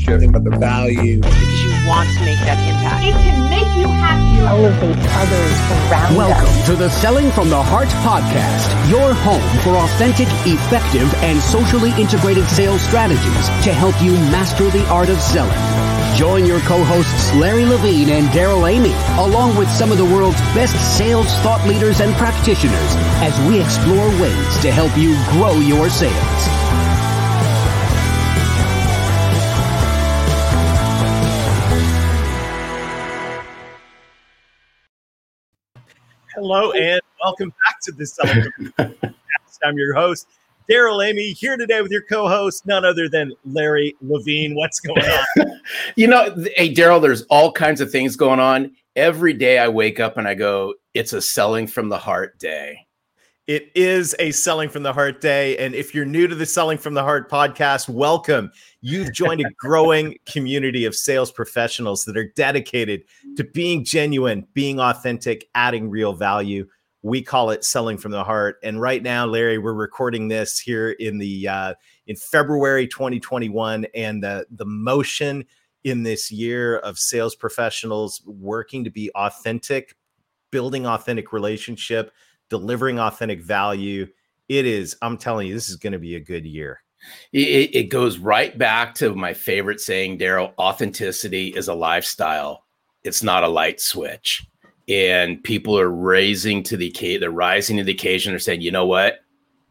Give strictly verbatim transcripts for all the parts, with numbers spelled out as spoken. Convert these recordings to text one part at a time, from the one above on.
relationship, but the value. Because you want to make that impact. It can make you happier. Elevate others around Welcome us. to the Selling from the Heart podcast, your home for authentic, effective, and socially integrated sales strategies to help you master the art of selling. Join your co-hosts Larry Levine and Daryl Amy, along with some of the world's best sales thought leaders and practitioners, as we explore ways to help you grow your sales. Hello and welcome back to the Selling from the Heart podcast. I'm your host, Daryl Amy, here today with your co-host, none other than Larry Levine. What's going on? You know, hey, Daryl, there's all kinds of things going on. Every day I wake up and I go, it's a Selling from the Heart day. It is a Selling from the Heart day. And if you're new to the Selling from the Heart podcast, welcome. You've joined a growing community of sales professionals that are dedicated to being genuine, being authentic, adding real value. We call it Selling from the Heart. And right now, Larry, we're recording this here in the uh, in February twenty twenty-one, and the the motion in this year of sales professionals working to be authentic, building authentic relationship, delivering authentic value. It is, I'm telling you, this is going to be a good year. It, it goes right back to my favorite saying, Daryl, authenticity is a lifestyle. It's not a light switch. And people are raising to the they're rising to the occasion. They're saying, you know what?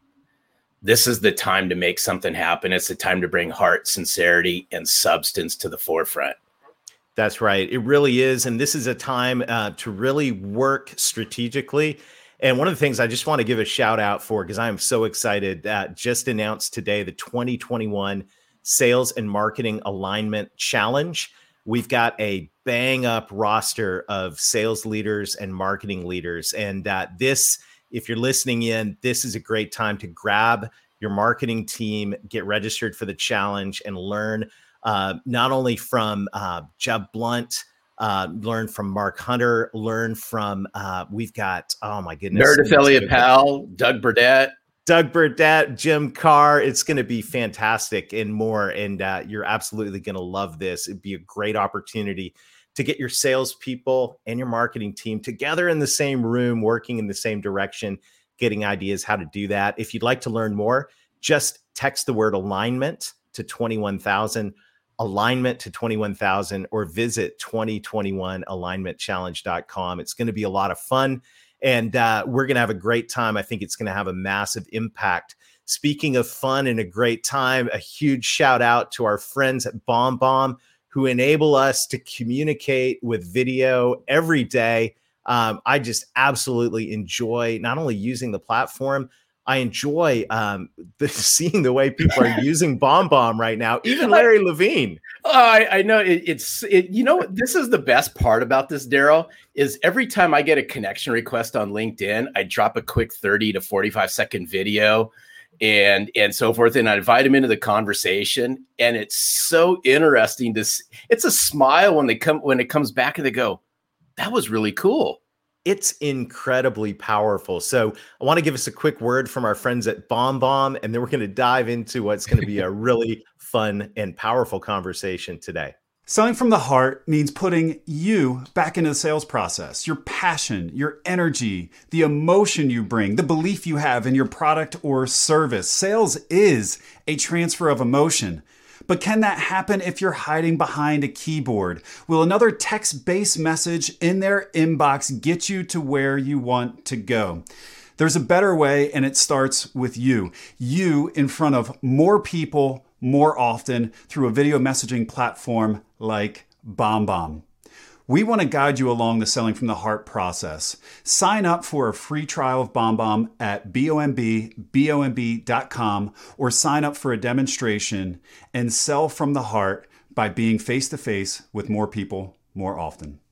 This is the time to make something happen. It's the time to bring heart, sincerity, and substance to the forefront. That's right. It really is. And this is a time uh, to really work strategically. And one of the things I just want to give a shout out for, because I am so excited, that just announced today the twenty twenty-one Sales and Marketing Alignment Challenge. We've got a bang up roster of sales leaders and marketing leaders. And uh, this, if you're listening in, this is a great time to grab your marketing team, get registered for the challenge, and learn uh, not only from uh, Jeb Blunt, uh, learn from Mark Hunter, learn from, uh, we've got, oh my goodness. Meredith Elliott Powell, Doug Burdett. Doug Burdett, Jim Carr. It's going to be fantastic and more. And uh, you're absolutely going to love this. It'd be a great opportunity to get your salespeople and your marketing team together in the same room, working in the same direction, getting ideas how to do that. If you'd like to learn more, just text the word alignment to twenty-one thousand, alignment to twenty-one thousand, or visit twenty twenty-one alignment challenge dot com. It's going to be a lot of fun. And uh, we're going to have a great time. I think it's going to have a massive impact. Speaking of fun and a great time, a huge shout out to our friends at BombBomb who enable us to communicate with video every day. Um, I just absolutely enjoy not only using the platform, I enjoy um, the, seeing the way people are using BombBomb right now, even Larry Levine. Oh, I, I know it, it's, it, you know, this is the best part about this, Daryl, is every time I get a connection request on LinkedIn, I drop a quick thirty to forty-five second video and, and so forth. And I invite them into the conversation. And it's so interesting to see. It's a smile when they come, when it comes back and they go, that was really cool. It's incredibly powerful. So I want to give us a quick word from our friends at BombBomb, and then we're going to dive into what's going to be a really fun and powerful conversation today. Selling from the heart means putting you back into the sales process, your passion, your energy, the emotion you bring, the belief you have in your product or service. Sales is a transfer of emotion. But can that happen if you're hiding behind a keyboard? Will another text-based message in their inbox get you to where you want to go? There's a better way, and it starts with you. You in front of more people more often through a video messaging platform like BombBomb. We want to guide you along the Selling from the Heart process. Sign up for a free trial of BombBomb at bomb bomb dot com or sign up for a demonstration and sell from the heart by being face-to-face with more people more often.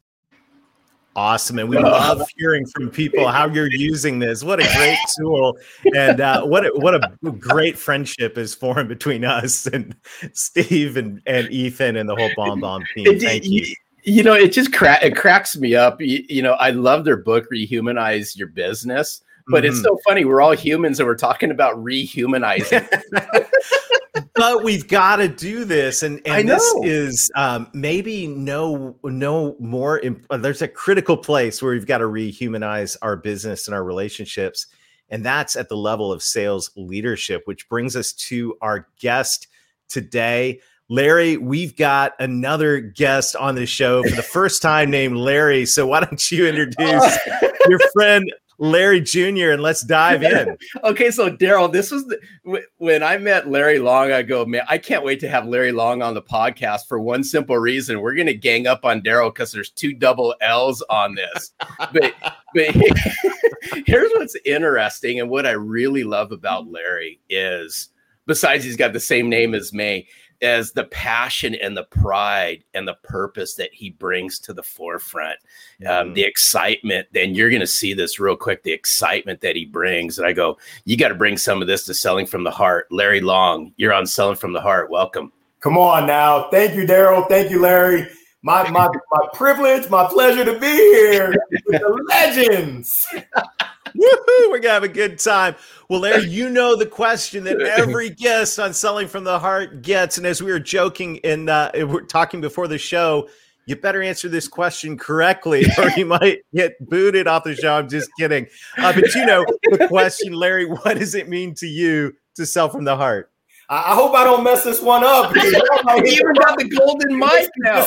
Awesome. And we love hearing from people how you're using this. What a great tool. And uh, what, a, what a great friendship is formed between us and Steve and, and Ethan and the whole BombBomb team. Thank you. You know, it just cra- it cracks me up. You, you know, I love their book, Rehumanize Your Business. But mm-hmm. It's so funny. We're all humans and we're talking about rehumanizing. but we've got to do this. And, and I know. this is um, maybe no, no more. Imp- there's a critical place where we've got to rehumanize our business and our relationships. And that's at the level of sales leadership, which brings us to our guest today. Larry, we've got another guest on the show for the first time named Larry. So why don't you introduce your friend Larry Junior and let's dive in. Okay, so Daryl, this was the, w- when I met Larry Long. I go, man, I can't wait to have Larry Long on the podcast for one simple reason. We're going to gang up on Daryl because there's two double L's on this. But but here's what's interesting, and what I really love about Larry is, besides he's got the same name as me, as the passion and the pride and the purpose that he brings to the forefront, um, the excitement. Then you're going to see this real quick, the excitement that he brings. And I go, you got to bring some of this to Selling from the Heart. Larry Long, you're on Selling from the Heart. Welcome. Come on now. Thank you, Daryl. Thank you, Larry. My, my, my privilege, my pleasure to be here with the legends. Woohoo! We're gonna have a good time. Well, Larry, you know the question that every guest on Selling from the Heart gets, and as we were joking and uh, we're talking before the show, you better answer this question correctly, or you might get booted off the show. I'm just kidding. Uh, but you know the question, Larry. What does it mean to you to sell from the heart? I hope I don't mess this one up. You even got the golden mic now.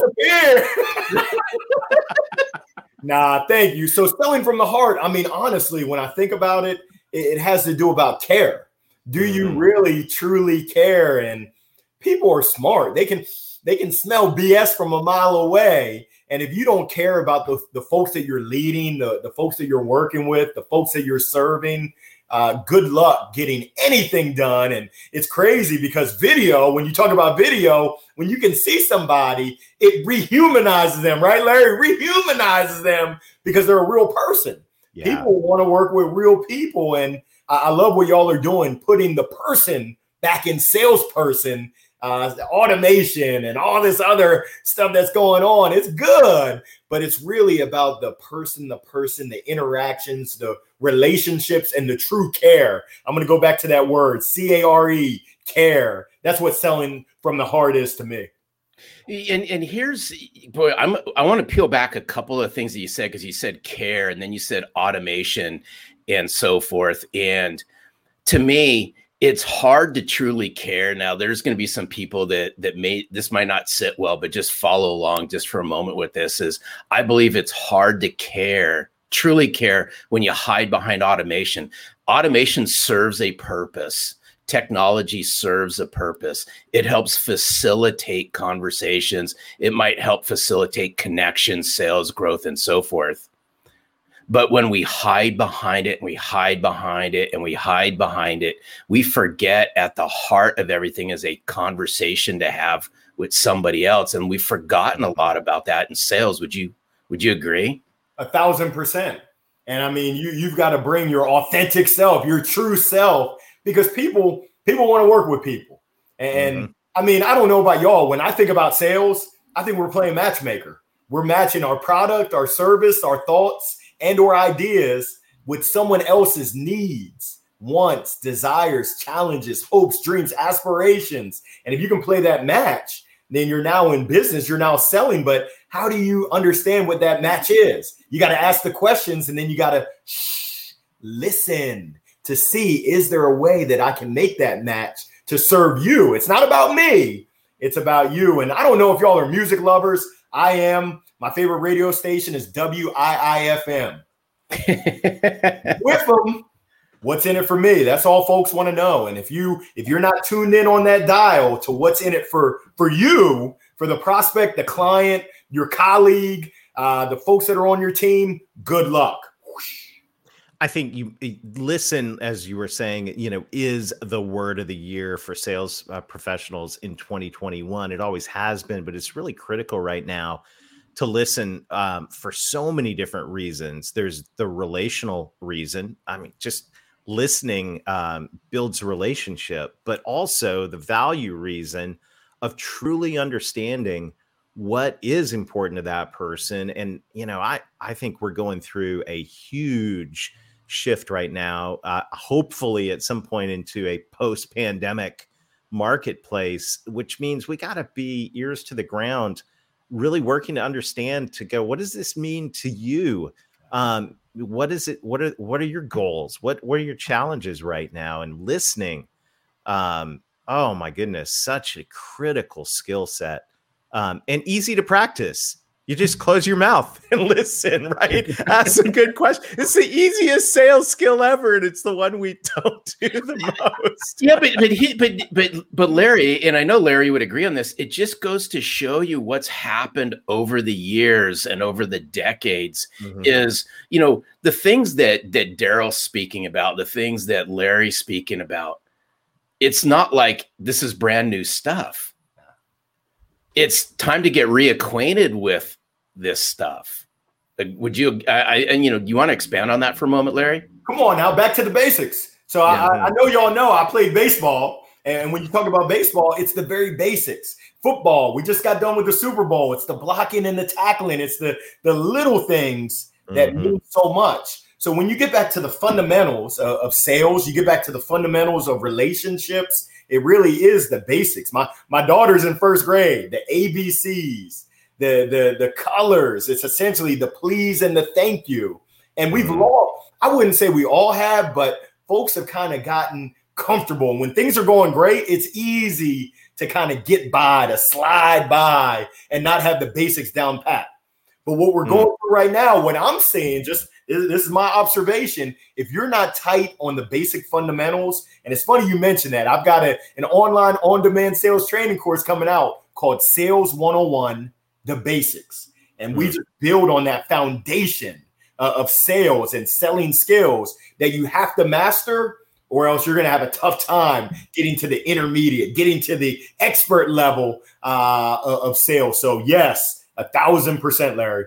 Nah, thank you. So selling from the heart, I mean, honestly, when I think about it, it, it has to do about care. Do you really, truly care? And people are smart. They can they can smell B S from a mile away. And if you don't care about the, the folks that you're leading, the, the folks that you're working with, the folks that you're serving, uh, good luck getting anything done. And it's crazy because video, when you talk about video, when you can see somebody, it rehumanizes them, right, Larry? Rehumanizes them because they're a real person. Yeah. People want to work with real people. And I, I love what y'all are doing, putting the person back in salesperson, uh, automation and all this other stuff that's going on. It's good, but it's really about the person, the person, the interactions, the relationships, and the true care. I'm going to go back to that word, C A R E, care. That's what selling from the heart is to me. And and here's, boy, I'm I want to peel back a couple of things that you said, because you said care and then you said automation and so forth. And to me, it's hard to truly care. Now, there's going to be some people that that may this might not sit well, but just follow along just for a moment with this. Is I believe it's hard to care, truly care, when you hide behind automation. Automation serves a purpose. Technology serves a purpose. It helps facilitate conversations. It might help facilitate connections, sales, growth, and so forth. But when we hide behind it and we hide behind it and we hide behind it, we forget at the heart of everything is a conversation to have with somebody else. And we've forgotten a lot about that in sales. Would you, would you agree? A thousand percent. And I mean, you, you've got to bring your authentic self, your true self, because people, people want to work with people. And mm-hmm. I mean, I don't know about y'all. When I think about sales, I think we're playing matchmaker. We're matching our product, our service, our thoughts, and or ideas with someone else's needs, wants, desires, challenges, hopes, dreams, aspirations. And if you can play that match, then you're now in business, you're now selling. But how do you understand what that match is? You got to ask the questions, and then you got to shh, listen to see, is there a way that I can make that match to serve you? It's not about me. It's about you. And I don't know if y'all are music lovers. I am. My favorite radio station is W I I F M. With them, what's in it for me? That's all folks want to know. And if you if you're not tuned in on that dial to what's in it for for you, for the prospect, the client, your colleague, uh, the folks that are on your team, good luck. I think you listen, as you were saying, you know, is the word of the year for sales uh, professionals in twenty twenty-one. It always has been, but it's really critical right now to listen um, for so many different reasons. There's the relational reason. I mean, just listening um, builds a relationship, but also the value reason of truly understanding what is important to that person. And, you know, I, I think we're going through a huge shift right now, uh, hopefully at some point into a post-pandemic marketplace, which means we got to be ears to the ground, really working to understand, to go, what does this mean to you? Um, what is it? What are, what are your goals? What, what are your challenges right now? And listening. Um, oh my goodness, such a critical skill set, um, and easy to practice. You just close your mouth and listen, right? Ask some good questions. It's the easiest sales skill ever, and it's the one we don't do the most. Yeah, but but he, but but but Larry, and I know Larry would agree on this. It just goes to show you what's happened over the years and over the decades. Mm-hmm. Is, you know, the things that that Daryl's speaking about, the things that Larry's speaking about. It's not like this is brand new stuff. It's time to get reacquainted with this stuff. Would you, I, I and you know, do you want to expand on that for a moment, Larry? Come on now, back to the basics. So yeah. I, I know y'all know I played baseball. And when you talk about baseball, it's the very basics. Football, we just got done with the Super Bowl. It's the blocking and the tackling. It's the, the little things that mm-hmm. mean so much. So when you get back to the fundamentals of, of sales, you get back to the fundamentals of relationships, it really is the basics. My my daughter's in first grade, the A B Cs, the the the colors. It's essentially the please and the thank you. And we've mm-hmm. all, I wouldn't say we all have, but folks have kind of gotten comfortable. And when things are going great, it's easy to kind of get by, to slide by and not have the basics down pat. But what we're mm-hmm. going through right now, what I'm saying, just this is my observation. If you're not tight on the basic fundamentals, and it's funny you mentioned that. I've got a, an online on-demand sales training course coming out called Sales one oh one, The Basics. And we just build on that foundation uh, of sales and selling skills that you have to master, or else you're going to have a tough time getting to the intermediate, getting to the expert level uh, of sales. So yes, a thousand percent, Larry.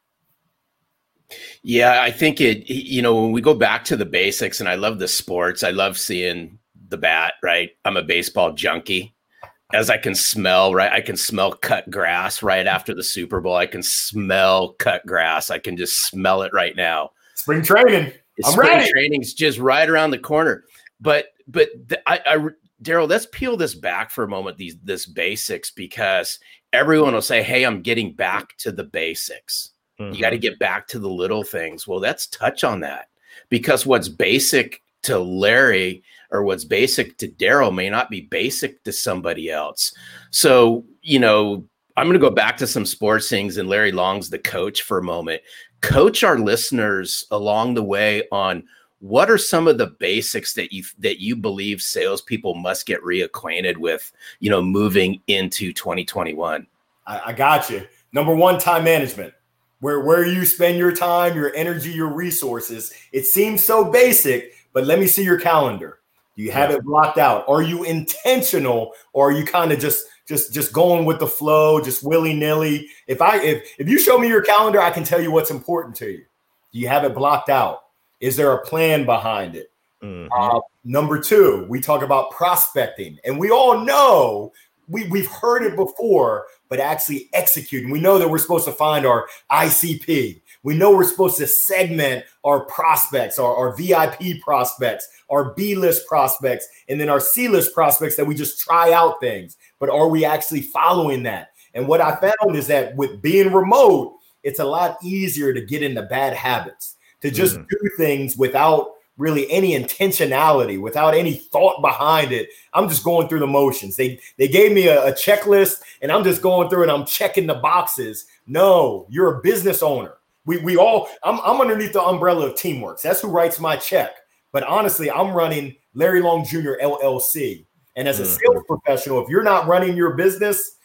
Yeah, I think it, you know, when we go back to the basics, and I love the sports, I love seeing the bat, right? I'm a baseball junkie. As I can smell, right? I can smell cut grass right after the Super Bowl. I can smell cut grass. I can just smell it right now. Spring training. I'm Spring ready. training's just right around the corner. But, but the, I, I Daryl, let's peel this back for a moment, these, this basics, because everyone will say, hey, I'm getting back to the basics. Mm-hmm. You got to get back to the little things. Well, let's touch on that, because what's basic to Larry or what's basic to Daryl may not be basic to somebody else. So, you know, I'm going to go back to some sports things, and Larry Long's the coach for a moment. Coach our listeners along the way on what are some of the basics that you that you believe salespeople must get reacquainted with, you know, moving into twenty twenty-one. I, I got you. Number one, time management. Where where you spend your time, your energy, your resources. It seems so basic, but let me see your calendar. Do you have yeah. it blocked out? Are you intentional, or are you kind of just just just going with the flow, just willy-nilly? If I if if you show me your calendar, I can tell you what's important to you. Do you have it blocked out? Is there a plan behind it? Mm-hmm. Uh, number two, we talk about prospecting, and we all know we we've heard it before, but actually executing. We know that we're supposed to find our I C P. We know we're supposed to segment our prospects, our, our V I P prospects, our B-list prospects, and then our C-list prospects that we just try out things. But are we actually following that? And what I found is that with being remote, it's a lot easier to get into bad habits, to just mm. do things without really any intentionality, without any thought behind it. I'm just going through the motions. They they gave me a, a checklist, and I'm just going through it. I'm checking the boxes. No, you're a business owner. We we all, I'm, I'm underneath the umbrella of Teamworks. That's who writes my check. But honestly, I'm running Larry Long Junior L L C. And as a mm-hmm. sales professional, if you're not running your business,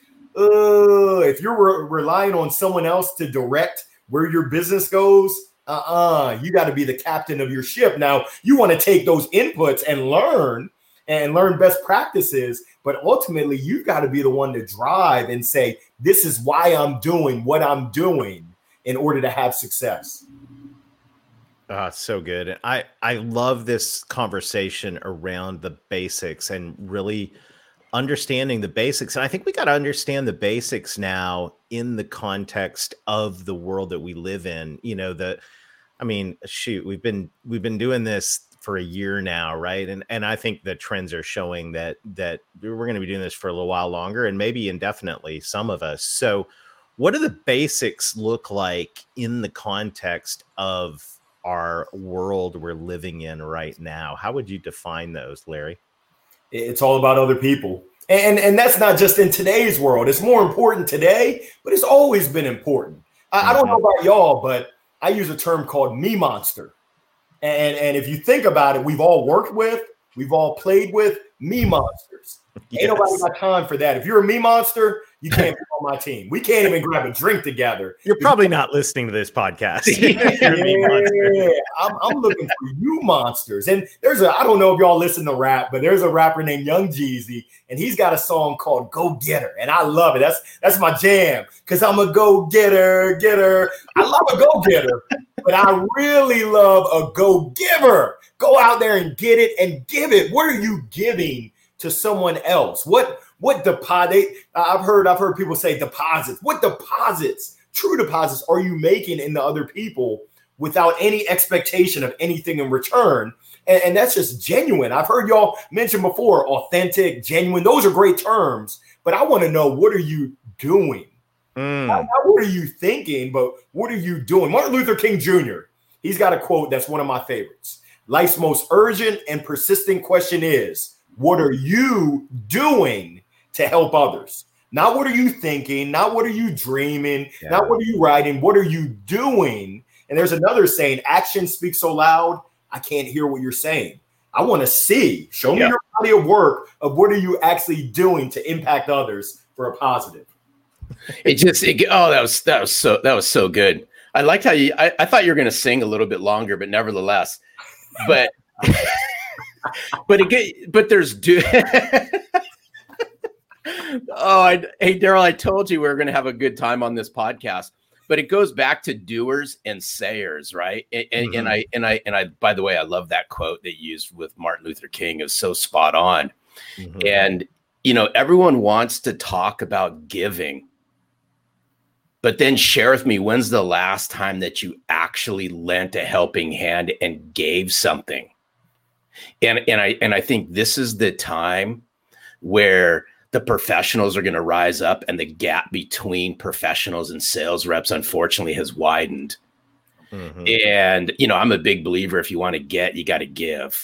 uh, if you're re- relying on someone else to direct where your business goes, uh-uh, you got to be the captain of your ship. Now, you want to take those inputs and learn and learn best practices, but ultimately, you've got to be the one to drive and say, this is why I'm doing what I'm doing in order to have success. Ah, so good. And I, I love this conversation around the basics and really understanding the basics. And I think we got to understand the basics now in the context of the world that we live in. You know, the, I mean, shoot, we've been, we've been doing this for a year now, right? And and I think the trends are showing that that we're going to be doing this for a little while longer, and maybe indefinitely, some of us. So what do the basics look like in the context of our world we're living in right now? How would you define those, Larry? It's all about other people. And, and that's not just in today's world. It's more important today, but it's always been important. I, mm-hmm. I don't know about y'all, but I use a term called me monster. And, and if you think about it, we've all worked with, we've all played with me monsters. Yes. Ain't nobody got time for that. If you're a me monster, you can't be on my team. We can't even grab a drink together. You're probably not listening to this podcast. yeah, I'm, I'm looking for you monsters. And there's a, I don't know if y'all listen to rap, but there's a rapper named Young Jeezy, and he's got a song called Go Getter. And I love it. That's that's my jam, because I'm a go-getter, getter. I love a go-getter, but I really love a go-giver. Go out there and get it and give it. What are you giving to someone else? What what deposit? I've heard I've heard people say deposits. What deposits, true deposits, are you making in the other people without any expectation of anything in return? And, and that's just genuine. I've heard y'all mention before, authentic, genuine. Those are great terms, but I want to know, what are you doing? Mm. Not, not what are you thinking, but what are you doing? Martin Luther King Junior, he's got a quote that's one of my favorites. Life's most urgent and persistent question is, what are you doing to help others? Not what are you thinking, not what are you dreaming, yeah. not what are you writing, what are you doing? And there's another saying, action speaks so loud, I can't hear what you're saying. I want to see, show me yeah. your body of work of what are you actually doing to impact others for a positive. It just, it, oh, that was, that was so, that was so good. I liked how you, I, I thought you were going to sing a little bit longer, but nevertheless, but, but again, but there's, do oh, I, hey, Daryl, I told you we were going to have a good time on this podcast, but it goes back to doers and sayers, right? And, mm-hmm. and I, and I, and I, by the way, I love that quote that you used with Martin Luther King. It was so spot on. Mm-hmm. And, you know, everyone wants to talk about giving, but then share with me, when's the last time that you actually lent a helping hand and gave something? And, and I, and I think this is the time where the professionals are going to rise up, and the gap between professionals and sales reps, unfortunately, has widened. Mm-hmm. And, you know, I'm a big believer, if you want to get, you got to give.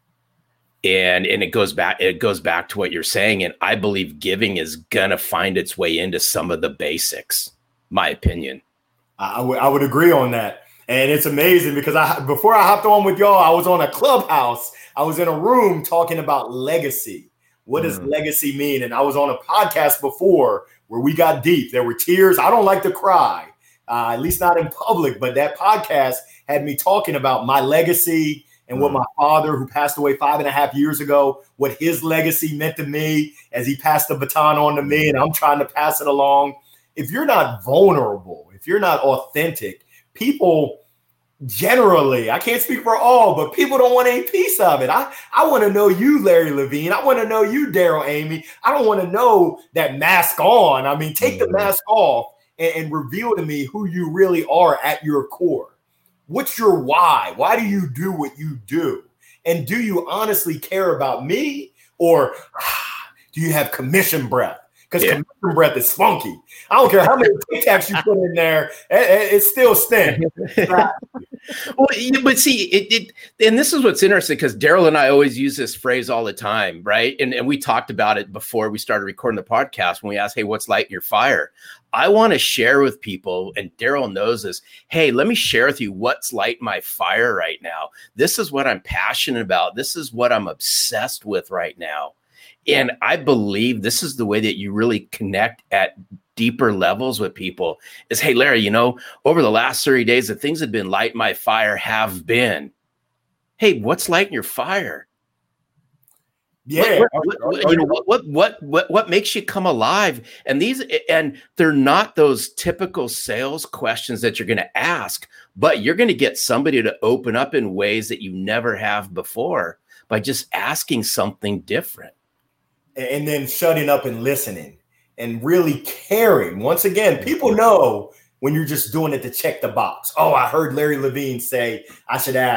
And, and it goes back, it goes back to what you're saying. And I believe giving is going to find its way into some of the basics, my opinion. I, w- I would agree on that. And it's amazing because I, before I hopped on with y'all, I was on a Clubhouse. I was in a room talking about legacy. What does mm. legacy mean? And I was on a podcast before where we got deep. There were tears. I don't like to cry, uh, at least not in public. But that podcast had me talking about my legacy and mm. what my father, who passed away five and a half years ago, what his legacy meant to me as he passed the baton on to me. And I'm trying to pass it along. If you're not vulnerable, if you're not authentic, people generally, I can't speak for all, but people don't want any piece of it. I, I want to know you, Larry Levine. I want to know you, Daryl Amy. I don't want to know that mask on. I mean, take mm-hmm. the mask off and, and reveal to me who you really are at your core. What's your why? Why do you do what you do? And do you honestly care about me, or ah, do you have commission breath? Because yeah. commission breath is funky. I don't care how many Tic Tacs you put in there, it, it still stinks. Well, but see, it, it, and this is what's interesting, because Daryl and I always use this phrase all the time, right? And, and we talked about it before we started recording the podcast when we asked, hey, what's lighting your fire? I want to share with people, and Daryl knows this, hey, let me share with you what's lighting my fire right now. This is what I'm passionate about. This is what I'm obsessed with right now. And I believe this is the way that you really connect at deeper levels with people is, hey, Larry, you know, over the last thirty days, the things that have been lighting my fire have been, hey, what's lighting your fire? Yeah. What, what, what, you know, what, what, what, what, what makes you come alive? And these, and they're not those typical sales questions that you're going to ask, but you're going to get somebody to open up in ways that you never have before by just asking something different. And then shutting up and listening and really caring. Once again, people know when you're just doing it to check the box. Oh, I heard Larry Levine say I should ask,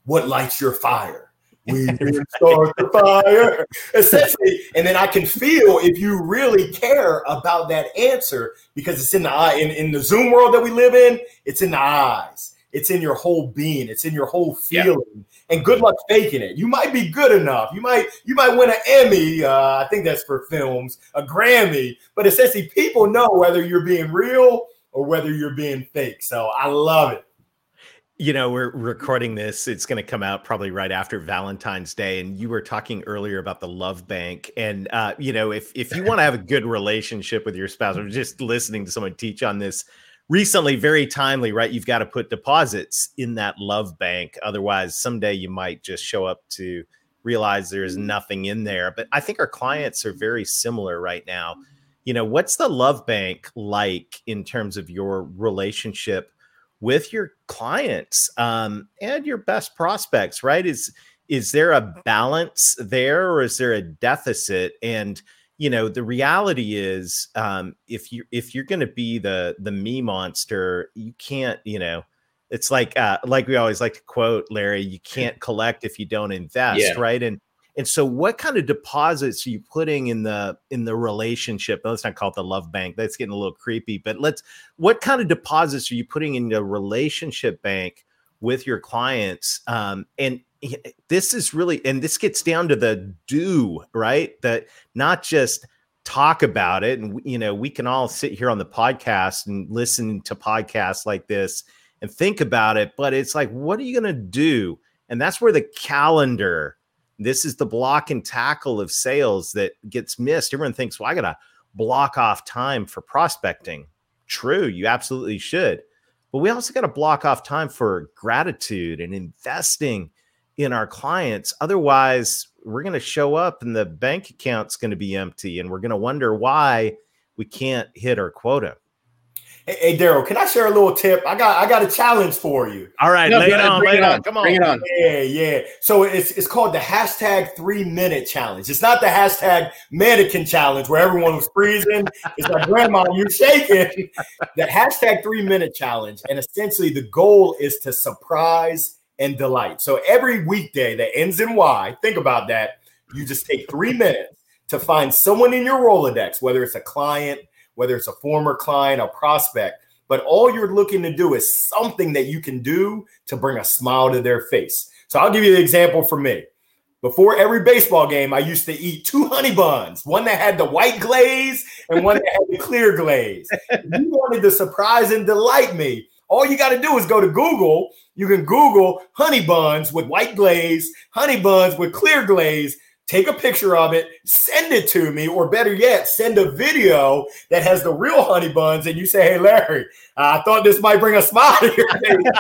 what lights your fire? We didn't start the fire. Essentially, and then I can feel if you really care about that answer, because it's in the eye. In, in the Zoom world that we live in, it's in the eyes. It's in your whole being. It's in your whole feeling. Yeah. And good luck faking it. You might be good enough. You might you might win an Emmy. Uh, I think that's for films, a Grammy. But essentially, people know whether you're being real or whether you're being fake. So I love it. You know, we're recording this. It's going to come out probably right after Valentine's Day. And you were talking earlier about the love bank. And, uh, you know, if, if you want to have a good relationship with your spouse, or just listening to someone teach on this recently, very timely, right? You've got to put deposits in that love bank. Otherwise, someday you might just show up to realize there's nothing in there. But I think our clients are very similar right now. You know, what's the love bank like in terms of your relationship with your clients um, and your best prospects, right? Is is there a balance there, or is there a deficit? And you know, the reality is, um, if you if you're going to be the the me monster, you can't. You know, it's like uh, like we always like to quote, Larry, you can't collect if you don't invest, yeah. right? And and so, what kind of deposits are you putting in the in the relationship? Let's not call it the love bank. That's getting a little creepy. But let's. What kind of deposits are you putting in the relationship bank with your clients? Um, and this is really, and this gets down to the do, right? That not just talk about it. And you know, we can all sit here on the podcast and listen to podcasts like this and think about it. But it's like, what are you going to do? And that's where the calendar. This is the block and tackle of sales that gets missed. Everyone thinks, well, I got to block off time for prospecting. True, you absolutely should. But we also got to block off time for gratitude and investing in our clients. Otherwise, we're going to show up and the bank account's going to be empty, and we're going to wonder why we can't hit our quota. Hey, hey Daryl, can I share a little tip? I got I got a challenge for you. All right, no, lay it on, bring lay it it on. on. Come on. Bring it on. Yeah, yeah. So it's it's called the hashtag three minute challenge. It's not the hashtag mannequin challenge where everyone was freezing. It's like, grandma, you shaking. The hashtag three minute challenge. And essentially the goal is to surprise and delight. So every weekday that ends in Y, think about that. You just take three minutes to find someone in your Rolodex, whether it's a client, whether it's a former client, a prospect, but all you're looking to do is something that you can do to bring a smile to their face. So I'll give you an example for me. Before every baseball game, I used to eat two honey buns, one that had the white glaze and one that had the clear glaze. If you wanted to surprise and delight me, all you got to do is go to Google. You can Google honey buns with white glaze, honey buns with clear glaze. Take a picture of it, send it to me, or better yet, send a video that has the real honey buns, and you say, hey, Larry, uh, I thought this might bring a smile to your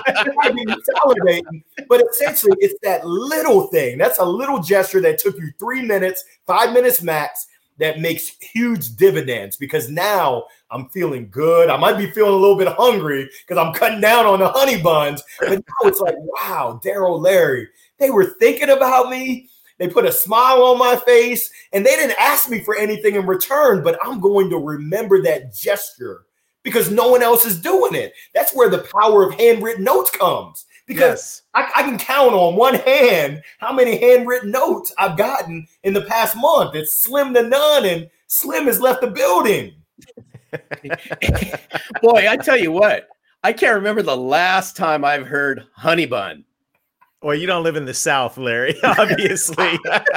face. But essentially, it's that little thing. That's a little gesture that took you three minutes, five minutes max, that makes huge dividends, because now I'm feeling good. I might be feeling a little bit hungry because I'm cutting down on the honey buns. But now it's like, wow, Daryl, Larry, they were thinking about me. They put a smile on my face, and they didn't ask me for anything in return, but I'm going to remember that gesture because no one else is doing it. That's where the power of handwritten notes comes, because yes. I, I can count on one hand how many handwritten notes I've gotten in the past month. It's slim to none, and Slim has left the building. Boy, I tell you what, I can't remember the last time I've heard honey bun. Well, you don't live in the South, Larry, obviously.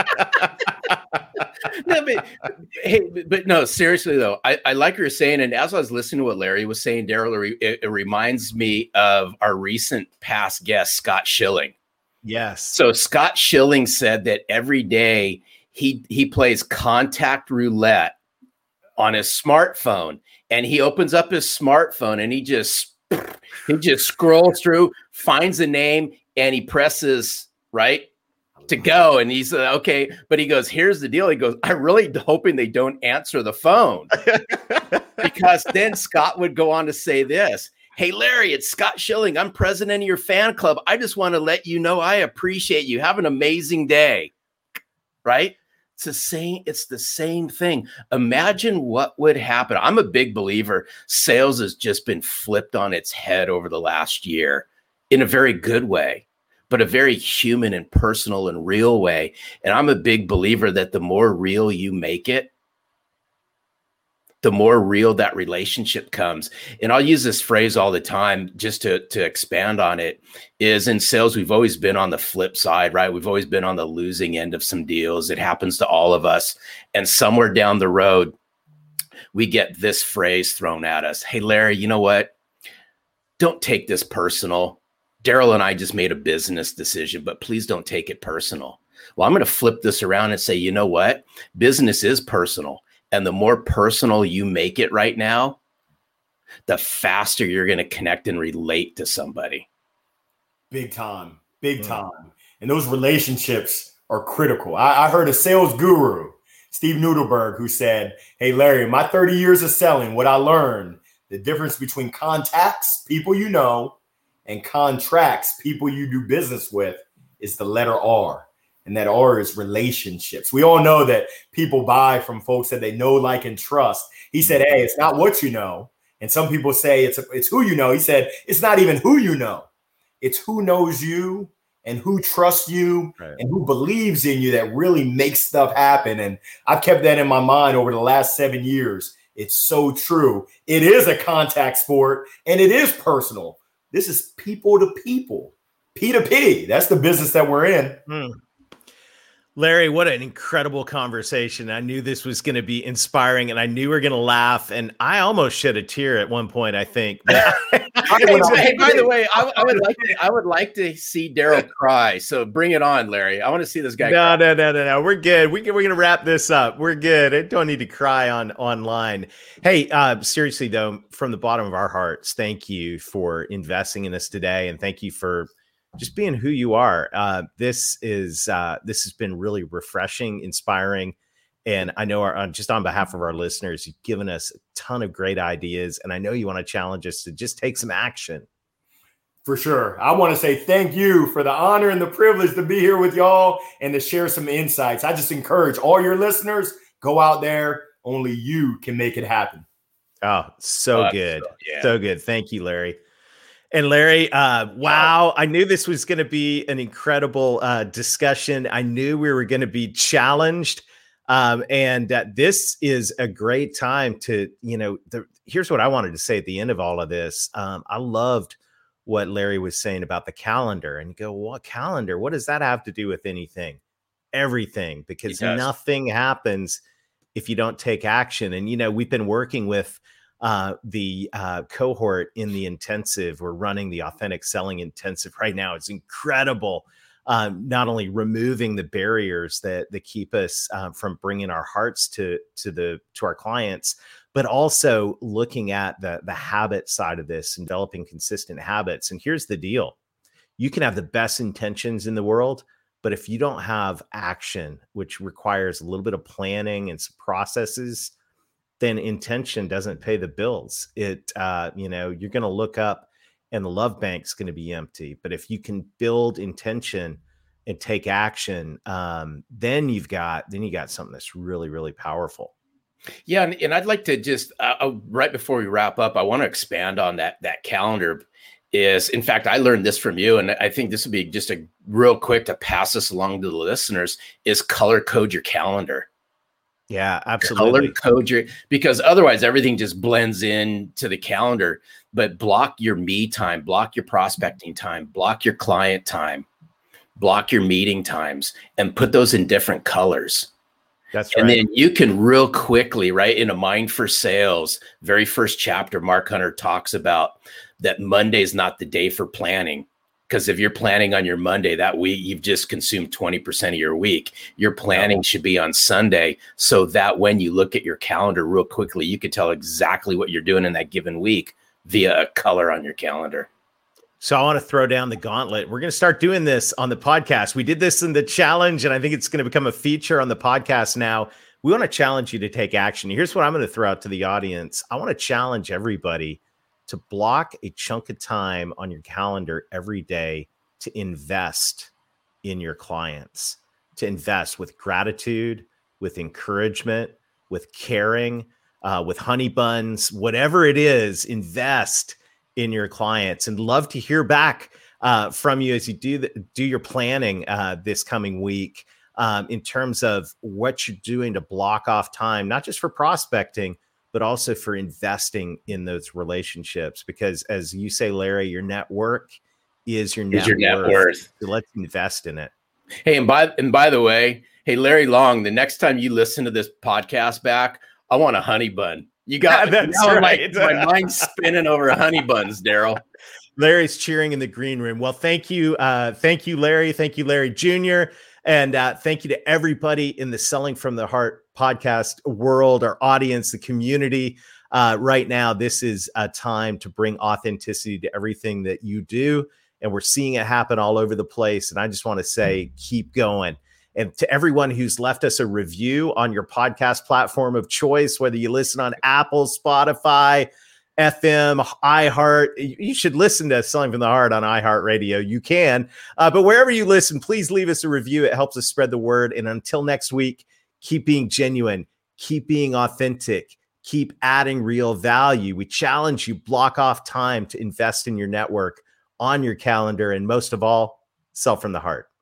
no, but, hey, but no, seriously, though, I, I like what you're saying. And as I was listening to what Larry was saying, Daryl, it, it reminds me of our recent past guest, Scott Schilling. Yes. So Scott Schilling said that every day he he plays contact roulette on his smartphone, and he opens up his smartphone and he just he just scrolls through, finds a name, and he presses right to go. And he's uh, okay. But he goes, here's the deal. He goes, I'm really hoping they don't answer the phone, because then Scott would go on to say this. Hey, Larry, it's Scott Schilling. I'm president of your fan club. I just want to let you know I appreciate you. Have an amazing day. Right? It's the same. It's the same thing. Imagine what would happen. I'm a big believer. Sales has just been flipped on its head over the last year, in a very good way. but a very human and personal and real way. And I'm a big believer that the more real you make it, the more real that relationship comes. And I'll use this phrase all the time just to, to expand on it, is in sales, we've always been on the flip side, right? We've always been on the losing end of some deals. It happens to all of us. And somewhere down the road, we get this phrase thrown at us. Hey, Larry, you know what? Don't take this personal. Daryl and I just made a business decision, but please don't take it personal. Well, I'm going to flip this around and say, you know what? Business is personal. And the more personal you make it right now, the faster you're going to connect and relate to somebody. Big time, big mm. time. And those relationships are critical. I, I heard a sales guru, Steve Nudelberg, who said, hey, Larry, my thirty years of selling, what I learned, the difference between contacts, people you know, and contracts, people you do business with, is the letter R. And that R is relationships. We all know that people buy from folks that they know, like, and trust. He said, hey, it's not what you know. And some people say it's, it's who you know. He said, it's not even who you know. It's who knows you and who trusts you right. and who believes in you that really makes stuff happen. And I've kept that in my mind over the last seven years. It's so true. It is a contact sport and it is personal. This is people to people, P to P. That's the business that we're in. Hmm. Larry, what an incredible conversation. I knew this was going to be inspiring and I knew we were going to laugh. And I almost shed a tear at one point, I think. hey, hey, by the way, I, I would like to, I would like to see Daryl cry. So bring it on, Larry. I want to see this guy. No, cry. no, no, no, no. We're good. We can, we're going to wrap this up. We're good. I don't need to cry on online. Hey, uh, seriously, though, from the bottom of our hearts, thank you for investing in us today. And thank you for just being who you are. Uh, this is uh, this has been really refreshing, inspiring, and I know our, just on behalf of our listeners, you've given us a ton of great ideas, and I know you want to challenge us to just take some action. For sure. I want to say thank you for the honor and the privilege to be here with y'all and to share some insights. I just encourage all your listeners, go out there. Only you can make it happen. Oh, so oh, good. So, yeah. so good. Thank you, Larry. And Larry, uh, wow, I knew this was going to be an incredible uh, discussion. I knew we were going to be challenged. Um, and uh, this is a great time to, you know, the, here's what I wanted to say at the end of all of this. Um, I loved what Larry was saying about the calendar, and you go, well, what calendar? What does that have to do with anything? Everything, because nothing happens if you don't take action. And, you know, we've been working with Uh, the uh, cohort in the intensive. We're running the Authentic Selling Intensive right now. It's incredible. Um, not only removing the barriers that that keep us uh, from bringing our hearts to to the to our clients, but also looking at the the habit side of this, and developing consistent habits. And here's the deal: you can have the best intentions in the world, but if you don't have action, which requires a little bit of planning and some processes, then intention doesn't pay the bills. It, uh, you know, you're going to look up and the love bank's going to be empty. But if you can build intention and take action, um, then you've got, then you got something that's really, really powerful. Yeah. And, and I'd like to just, uh, right before we wrap up, I want to expand on that, that calendar is, in fact, I learned this from you. And I think this would be just a real quick to pass this along to the listeners, is color code your calendar. Yeah, absolutely. Color code your, because otherwise everything just blends in to the calendar. But block your me time, block your prospecting time, block your client time, block your meeting times, and put those in different colors. That's right. And then you can real quickly, right, in a Mind for Sales, very first chapter, Mark Hunter talks about that Monday is not the day for planning. Because if you're planning on your Monday that week, you've just consumed twenty percent of your week. Your planning should be on Sunday, so that when you look at your calendar real quickly, you can tell exactly what you're doing in that given week via a color on your calendar. So I want to throw down the gauntlet. We're going to start doing this on the podcast. We did this in the challenge, and I think it's going to become a feature on the podcast now. We want to challenge you to take action. Here's what I'm going to throw out to the audience. I want to challenge everybody to block a chunk of time on your calendar every day to invest in your clients, to invest with gratitude, with encouragement, with caring, uh, with honey buns, whatever it is, invest in your clients. And love to hear back uh, from you as you do the, do your planning uh, this coming week um, in terms of what you're doing to block off time, not just for prospecting, but also for investing in those relationships. Because as you say, Larry, your network is your net, is your net worth. worth. So let's invest in it. Hey, and by and by the way, hey, Larry Long, the next time you listen to this podcast back, I want a honey bun. You got That's now right. my, my mind's spinning over honey buns, Daryl. Larry's cheering in the green room. Well, thank you. Uh, thank you, Larry. Thank you, Larry Junior And uh, thank you to everybody in the Selling from the Heart podcast world, our audience, the community. Uh, right now, this is a time to bring authenticity to everything that you do. And we're seeing it happen all over the place. And I just want to say, keep going. And to everyone who's left us a review on your podcast platform of choice, whether you listen on Apple, Spotify, F M, iHeart, you should listen to Selling from the Heart on iHeartRadio. You can. Uh, but wherever you listen, please leave us a review. It helps us spread the word. And until next week, keep being genuine, keep being authentic, keep adding real value. We challenge you, block off time to invest in your network on your calendar. And most of all, sell from the heart.